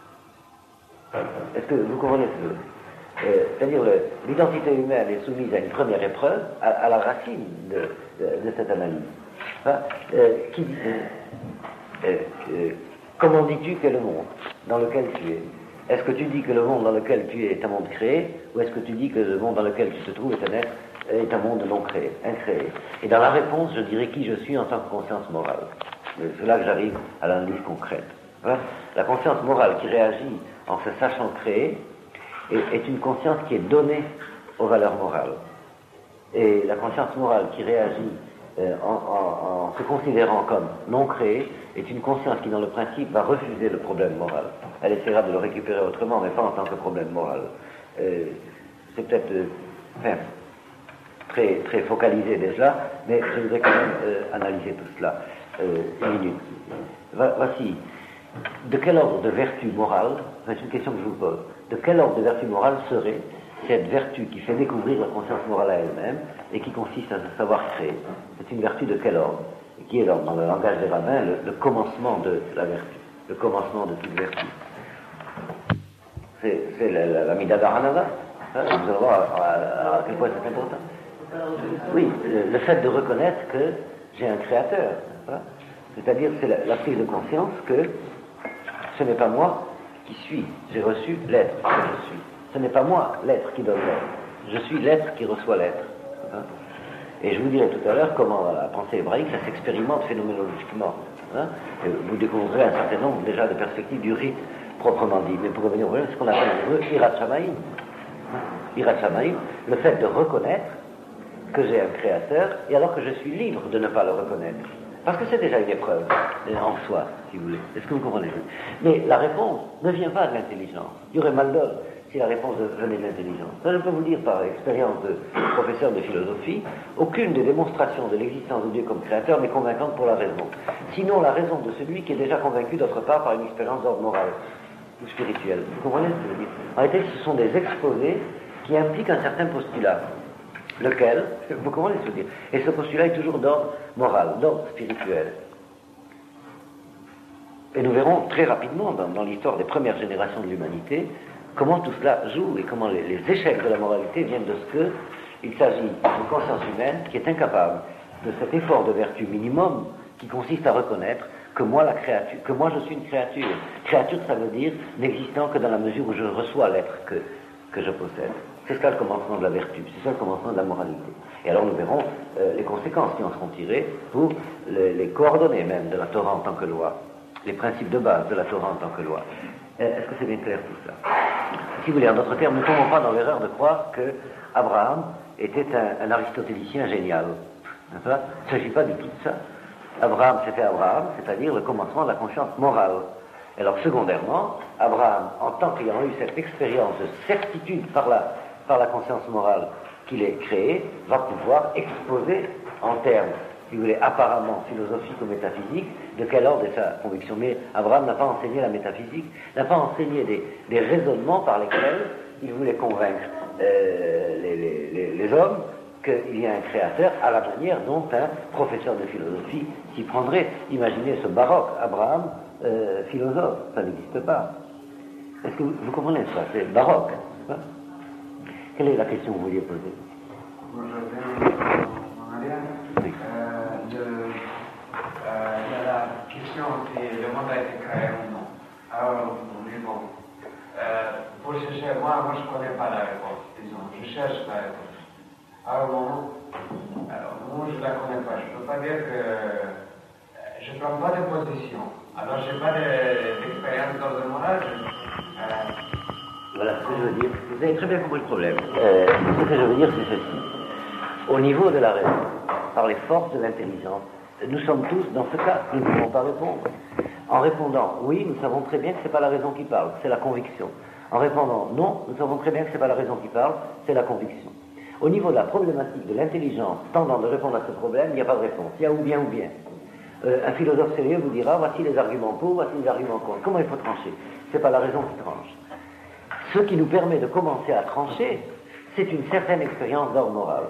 Est-ce que vous comprenez ce que euh, c'est-à-dire le, l'identité humaine est soumise à une première épreuve, à, à la racine de, de, de cette analyse. Hein, euh, qui, euh, euh, euh, comment dis-tu qu'est le monde dans lequel tu es? Est-ce que tu dis que le monde dans lequel tu es est un monde créé, ou est-ce que tu dis que le monde dans lequel tu te trouves est un être, est un monde non créé, incréé? Et dans la réponse, je dirais qui je suis en tant que conscience morale. C'est là que j'arrive à l'analyse concrète. Hein? La conscience morale qui réagit en se sachant créer est, est une conscience qui est donnée aux valeurs morales. Et la conscience morale qui réagit euh, en, en, en se considérant comme non créée est une conscience qui, dans le principe, va refuser le problème moral. Elle essaiera de le récupérer autrement, mais pas en tant que problème moral. Euh, c'est peut-être euh, enfin, très, très focalisé déjà, mais je voudrais quand même euh, analyser tout cela. Euh, une minute. Voici. De quel ordre de vertu morale, c'est une question que je vous pose, de quel ordre de vertu morale serait cette vertu qui fait découvrir la conscience morale à elle-même et qui consiste à se savoir créer? C'est une vertu de quel ordre? Et qui est dans, dans le langage des rabbins le, le commencement de la vertu, le commencement de toute vertu. C'est, c'est la, la, la Mida d'Aranava. Hein, vous allez voir à, à, à quel point c'est important. Oui, le, le fait de reconnaître que j'ai un créateur, c'est-à-dire c'est la, la prise de conscience que ce n'est pas moi qui suis, j'ai reçu l'être que je suis. Ce n'est pas moi l'être qui donne l'être, je suis l'être qui reçoit l'être. Et je vous dirai tout à l'heure comment la pensée hébraïque, ça s'expérimente phénoménologiquement. Hein. Vous découvrirez un certain nombre déjà de perspectives du rite proprement dit. Mais pour revenir au problème, c'est ce qu'on appelle en hébreu Hirat Shamayim. Hirat Shamayim, le fait de reconnaître que j'ai un créateur, et alors que je suis libre de ne pas le reconnaître. Parce que c'est déjà une épreuve en soi, si vous voulez. Est-ce que vous comprenez? Mais la réponse ne vient pas de l'intelligence. Il y aurait mal d'ol si la réponse venait de l'intelligence. Ça, je peux vous dire par expérience de professeur de philosophie, aucune des démonstrations de l'existence de Dieu comme créateur n'est convaincante pour la raison. Sinon la raison de celui qui est déjà convaincu d'autre part par une expérience d'ordre moral ou spirituel. Vous comprenez ce que je veux dire? En réalité, ce sont des exposés qui impliquent un certain postulat. Lequel, vous comprenez ce que je veux dire? Et ce postulat est toujours d'ordre moral, d'ordre spirituel. Et nous verrons très rapidement dans, dans l'histoire des premières générations de l'humanité comment tout cela joue et comment les, les échecs de la moralité viennent de ce qu'il s'agit d'une conscience humaine qui est incapable de cet effort de vertu minimum qui consiste à reconnaître que moi, la créature, que moi je suis une créature. Créature, ça veut dire n'existant que dans la mesure où je reçois l'être que, que je possède. C'est ça le commencement de la vertu, c'est ça le commencement de la moralité. Et alors nous verrons euh, les conséquences qui en seront tirées pour les, les coordonnées même de la Torah en tant que loi, les principes de base de la Torah en tant que loi. Euh, est-ce que c'est bien clair tout ça? Si vous voulez, en d'autres termes, ne tombons pas dans l'erreur de croire que Abraham était un, un aristotélicien génial. Il ne s'agit pas du tout de ça. Abraham, c'était Abraham, c'est-à-dire le commencement de la conscience morale. Alors, secondairement, Abraham, en tant qu'ayant eu cette expérience de certitude par la, par la conscience morale qu'il est créé, va pouvoir exposer en termes, si vous voulez, apparemment philosophiques ou métaphysiques, de quel ordre est sa conviction. Mais Abraham n'a pas enseigné la métaphysique, n'a pas enseigné des, des raisonnements par lesquels il voulait convaincre euh, les, les, les, les hommes qu'il y a un créateur à la manière dont un professeur de philosophie s'y prendrait. Imaginez ce baroque, Abraham, euh, philosophe, ça n'existe pas. Est-ce que vous, vous comprenez ça? C'est baroque. Hein? Quelle est la question que vous vouliez poser? Moi, je vais en arrière. Oui. Euh, de, euh, il y a la question si le monde a été créé ou non. Alors, bon, euh, pour chercher, moi, moi je ne connais pas la réponse, disons, je cherche la réponse. Alors, bon, alors moi, je ne la connais pas. Je ne peux pas dire que je ne prends pas de position. Alors, je n'ai pas d'expérience d'ordre moral. Euh, Voilà ce que je veux dire. Vous avez très bien compris le problème. Euh, ce que je veux dire, c'est ceci. Au niveau de la raison, par les forces de l'intelligence, nous sommes tous, dans ce cas, nous ne pouvons pas répondre. En répondant oui, nous savons très bien que ce n'est pas la raison qui parle, c'est la conviction. En répondant non, nous savons très bien que ce n'est pas la raison qui parle, c'est la conviction. Au niveau de la problématique de l'intelligence tendant de répondre à ce problème, il n'y a pas de réponse. Il y a ou bien ou bien. Euh, un philosophe sérieux vous dira, voici les arguments pour, voici les arguments contre. Comment il faut trancher? Ce n'est pas la raison qui tranche. Ce qui nous permet de commencer à trancher, c'est une certaine expérience d'ordre moral.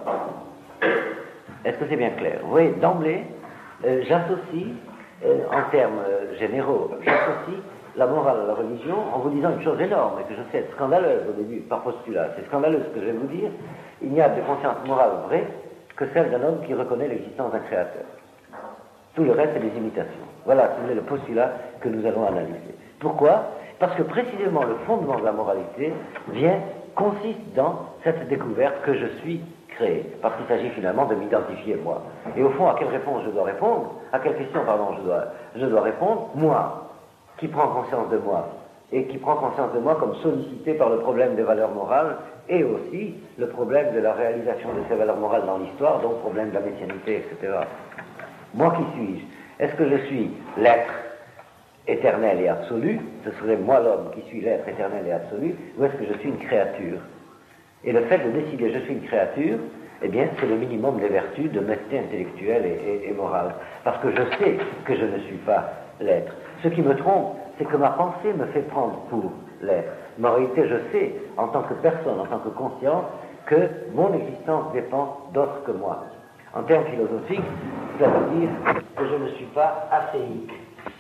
Est-ce que c'est bien clair? Vous voyez, d'emblée, euh, j'associe, euh, en termes euh, généraux, j'associe la morale à la religion en vous disant une chose énorme, et que je sais être scandaleuse au début, par postulat. C'est scandaleux ce que je vais vous dire. Il n'y a de conscience morale vraie que celle d'un homme qui reconnaît l'existence d'un créateur. Tout le reste, c'est des imitations. Voilà, c'est le postulat que nous allons analyser. Pourquoi? Parce que précisément le fondement de la moralité vient, consiste dans cette découverte que je suis créé, parce qu'il s'agit finalement de m'identifier moi. Et au fond, à quelle réponse je dois répondre? À quelle question, pardon, je dois, je dois répondre? Moi, qui prend conscience de moi, et qui prend conscience de moi comme sollicité par le problème des valeurs morales, et aussi le problème de la réalisation de ces valeurs morales dans l'histoire, donc problème de la messianité, et cetera. Moi, qui suis-je? Est-ce que je suis l'être éternel et absolu, ce serait moi l'homme qui suis l'être éternel et absolu, ou est-ce que je suis une créature? Et le fait de décider je suis une créature, eh bien c'est le minimum des vertus de m'honnêteté intellectuelle et, et, et morale, parce que je sais que je ne suis pas l'être. Ce qui me trompe, c'est que ma pensée me fait prendre pour l'être. Mais en réalité, je sais, en tant que personne, en tant que conscience, que mon existence dépend d'autre que moi. En termes philosophiques, cela veut dire que je ne suis pas athéique.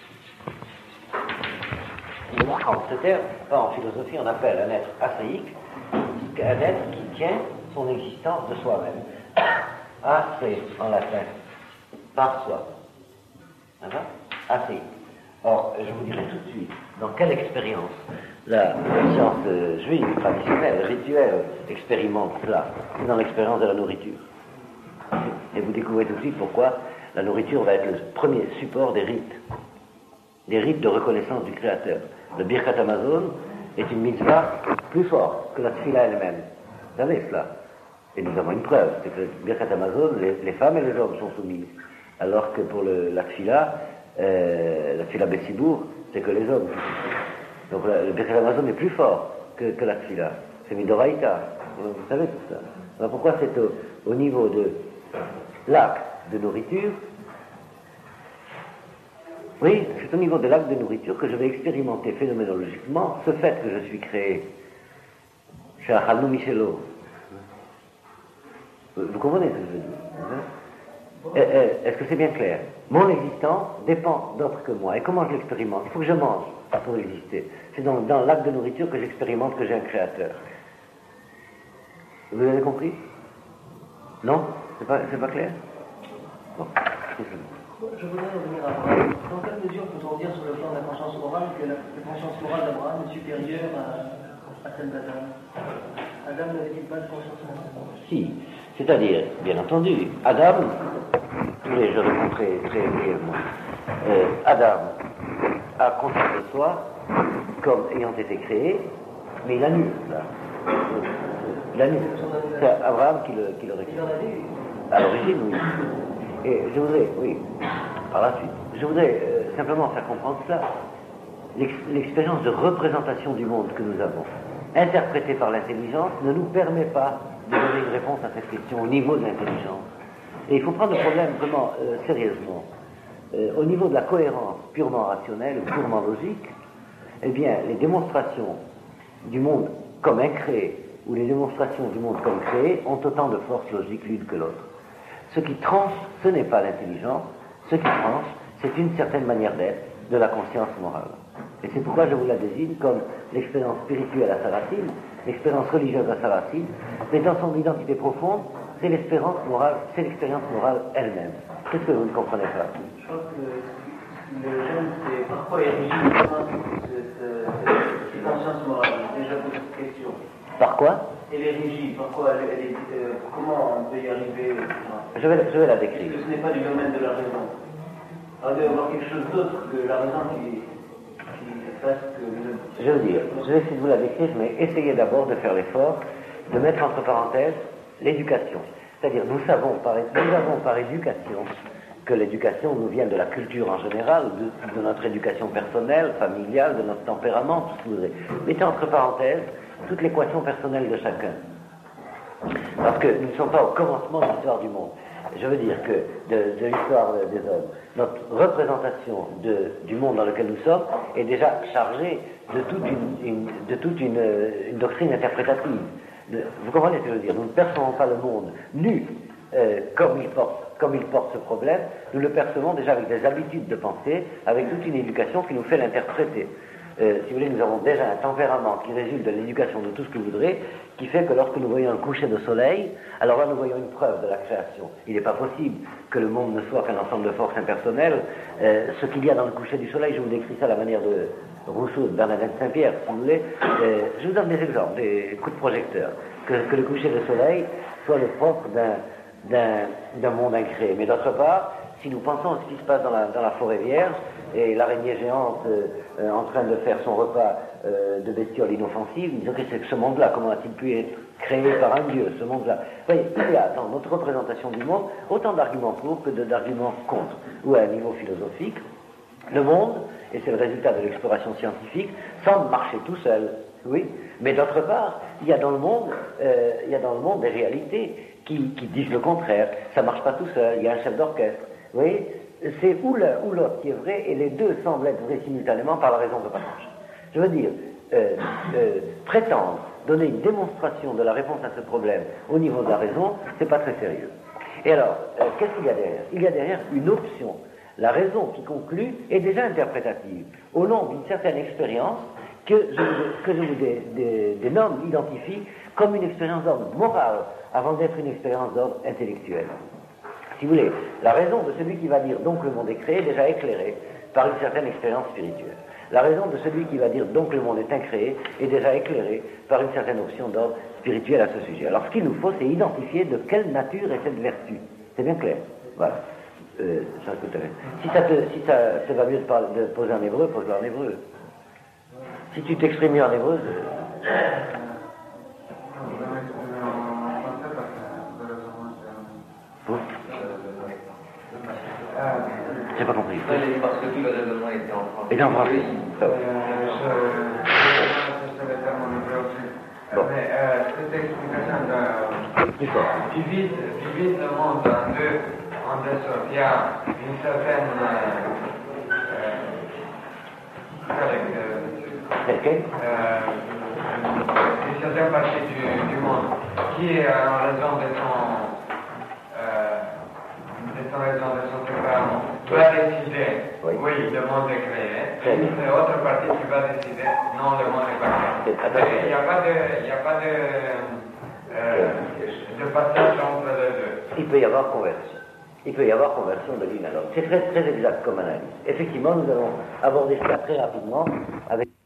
En ce terme, en philosophie, on appelle un être athéique un être qui tient son existence de soi-même. Assez en latin, par soi. Assez. Or, je vous dirai tout de suite, dans quelle expérience la science euh, juive, traditionnelle, rituelle, expérimente cela? C'est dans l'expérience de la nourriture. Et vous découvrez tout de suite pourquoi la nourriture va être le premier support des rites, des rites de reconnaissance du Créateur. Le Birkat Hamazon est une mitzvah plus forte que la tfila elle-même. Vous savez cela? Et nous avons une preuve, c'est que le Birkat Hamazon, les, les femmes et les hommes sont soumises. Alors que pour le, la tfila, euh, la tfila Bessibour, c'est que les hommes. Donc la, le Birkat Hamazon est plus fort que, que la tfila. C'est Midoraïta. Vous, vous savez tout ça. Alors pourquoi c'est au, au niveau de l'acte de nourriture? Oui, c'est au niveau de l'acte de nourriture que je vais expérimenter phénoménologiquement ce fait que je suis créé. Chez Achalnu Michelo. Vous comprenez ce que je veux dire? Est-ce que c'est bien clair? Mon existence dépend d'autre que moi. Et comment je l'expérimente? Il faut que je mange pour exister. C'est dans, dans l'acte de nourriture que j'expérimente que j'ai un créateur. Vous avez compris? Non? C'est pas, c'est pas clair? Bon. Je voudrais revenir à Abraham. Dans quelle mesure peut-on dire sur le plan de la conscience morale que la, la conscience morale d'Abraham est supérieure à, à celle d'Adam? Adam n'avait-il pas de conscience morale? Si. C'est-à-dire, bien entendu, Adam, tous les je réponds très, très brièvement, euh, Adam a conscience de soi comme ayant été créé, mais il annule ça. Il annule. C'est Abraham qui le, qui le réclame. À l'origine, oui. Et je voudrais, oui, par la suite, je voudrais euh, simplement faire comprendre cela. L'ex- l'expérience de représentation du monde que nous avons, interprétée par l'intelligence, ne nous permet pas de donner une réponse à cette question au niveau de l'intelligence. Et il faut prendre le problème vraiment euh, sérieusement. Euh, au niveau de la cohérence purement rationnelle ou purement logique, eh bien, les démonstrations du monde comme incréé ou les démonstrations du monde comme créé ont autant de force logique l'une que l'autre. Ce qui tranche, ce n'est pas l'intelligence, ce qui tranche, c'est une certaine manière d'être de la conscience morale. Et c'est pourquoi je vous la désigne comme l'expérience spirituelle à sa racine, l'expérience religieuse à sa racine, mais dans son identité profonde, c'est l'expérience morale, c'est l'expérience morale elle-même. Qu'est-ce que vous ne comprenez pas? Je crois que le jeune, c'est parfois érigé cette, cette conscience morale. J'ai déjà posé cette question. Par quoi? Elle est rigide, pourquoi elle, elle est, euh, comment on peut y arriver? Je vais, je vais la Parce décrire. que ce n'est pas du domaine de la raison. Alors, il doit y avoir quelque chose d'autre que la raison qui, qui fasse que... Je veux dire, je vais essayer de vous la décrire, mais essayez d'abord de faire l'effort de mettre entre parenthèses l'éducation. C'est-à-dire, nous savons par, nous avons par éducation que l'éducation nous vient de la culture en général, de, de notre éducation personnelle, familiale, de notre tempérament, tout ce que vous voudrez. Mettez entre parenthèses toute l'équation personnelle de chacun. Parce que nous ne sommes pas au commencement de l'histoire du monde. Je veux dire que de, de l'histoire des hommes, notre représentation de, du monde dans lequel nous sommes est déjà chargée de toute une, une, de toute une, une doctrine interprétative. De, vous comprenez ce que je veux dire? Nous ne percevons pas le monde nu euh, comme, il porte, comme il porte ce problème, nous le percevons déjà avec des habitudes de pensée, avec toute une éducation qui nous fait l'interpréter. Euh, si vous voulez, nous avons déjà un tempérament qui résulte de l'éducation de tout ce que vous voudrez, qui fait que lorsque nous voyons un coucher de soleil, alors là nous voyons une preuve de la création. Il n'est pas possible que le monde ne soit qu'un ensemble de forces impersonnelles. Euh, ce qu'il y a dans le coucher du soleil, je vous décris ça à la manière de Rousseau, de Bernadette Saint-Pierre, si vous voulez. Euh, je vous donne des exemples, des coups de projecteur. Que, que le coucher de soleil soit le propre d'un, d'un, d'un monde incréé. Mais d'autre part, si nous pensons à ce qui se passe dans la, dans la forêt vierge, et l'araignée géante euh, euh, en train de faire son repas euh, de bestioles inoffensives, disons que c'est que ce monde-là, comment a-t-il pu être créé par un dieu, ce monde-là? Vous voyez, il y a dans notre représentation du monde autant d'arguments pour que de, d'arguments contre. Ou à un niveau philosophique, le monde, et c'est le résultat de l'exploration scientifique, semble marcher tout seul, oui, mais d'autre part, il y a dans le monde, euh, il y a dans le monde des réalités qui, qui disent le contraire. Ça marche pas tout seul, il y a un chef d'orchestre, vous voyez. C'est ou l'un ou l'autre qui est vrai, et les deux semblent être vrais simultanément par la raison de passage. Je veux dire, euh, euh, prétendre donner une démonstration de la réponse à ce problème au niveau de la raison, c'est pas très sérieux. Et alors, euh, qu'est-ce qu'il y a derrière? Il y a derrière une option. La raison qui conclut est déjà interprétative, au nom d'une certaine expérience que je, que je vous dé, dé, dénomme, identifie comme une expérience d'ordre moral avant d'être une expérience d'ordre intellectuel. Si vous voulez, la raison de celui qui va dire donc le monde est créé est déjà éclairée par une certaine expérience spirituelle. La raison de celui qui va dire donc le monde est incréé est déjà éclairée par une certaine option d'ordre spirituel à ce sujet. Alors ce qu'il nous faut, c'est identifier de quelle nature est cette vertu. C'est bien clair. Voilà. Euh, ça, tout à fait. Si ça te, si ça te va mieux de, parler, de poser en hébreu, pose-le en hébreu. Si tu t'exprimes mieux en hébreu, euh... Vous J'ai pas compris. Parce que tout le raisonnement était en français. Et en français. Euh, je savais faire mon hébreu aussi. Bon. Mais euh, cette explication de... Tu vises, tu vises le monde en deux, en deux sortes. Il y a une certaine... Euh, euh, Quelle euh, une certaine partie du, du monde qui est en raison de son... Euh, de son raison de son tempérament va décider, oui, oui le monde est créé, et une autre partie qui va décider, non, le monde est pas créé. Il n'y a pas de, il n'y a pas de, euh, de passage entre les deux. Il peut y avoir conversion. Il peut y avoir conversion de l'une à l'autre. C'est très, très exact comme analyse. Effectivement, nous allons aborder ça très rapidement avec